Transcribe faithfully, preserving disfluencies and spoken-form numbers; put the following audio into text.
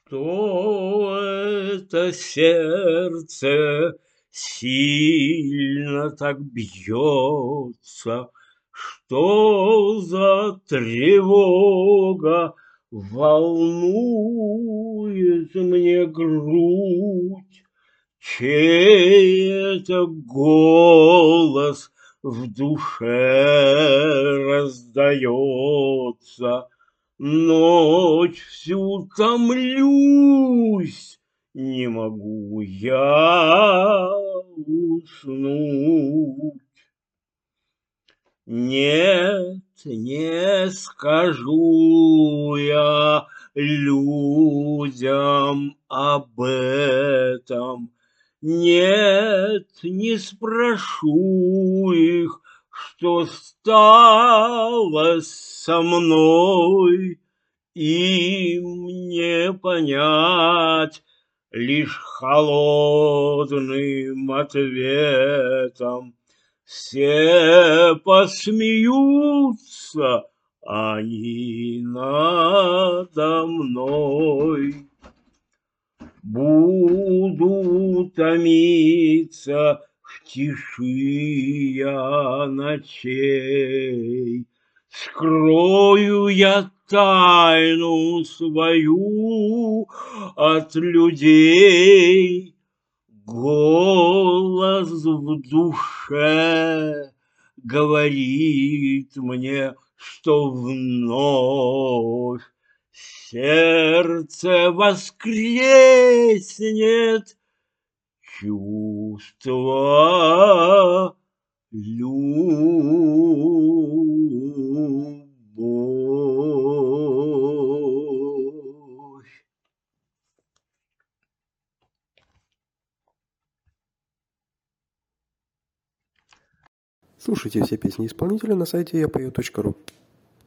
Что это сердце сильно так бьется? Что за тревога волнует мне грудь? Чей это голос в душе раздается? Ночь всю томлюсь, не могу я уснуть. Нет, не скажу я людям об этом. Нет, не спрошу их, что стало со мной. Им не понять лишь холодным ответом. Все посмеются они надо мной. Буду томиться в тиши я ночей, скрою я тайну свою от людей. Голос в душе говорит мне, что вновь сердце воскреснет, чувство любовь. Слушайте все песни исполнителя на сайте я пою точка ру.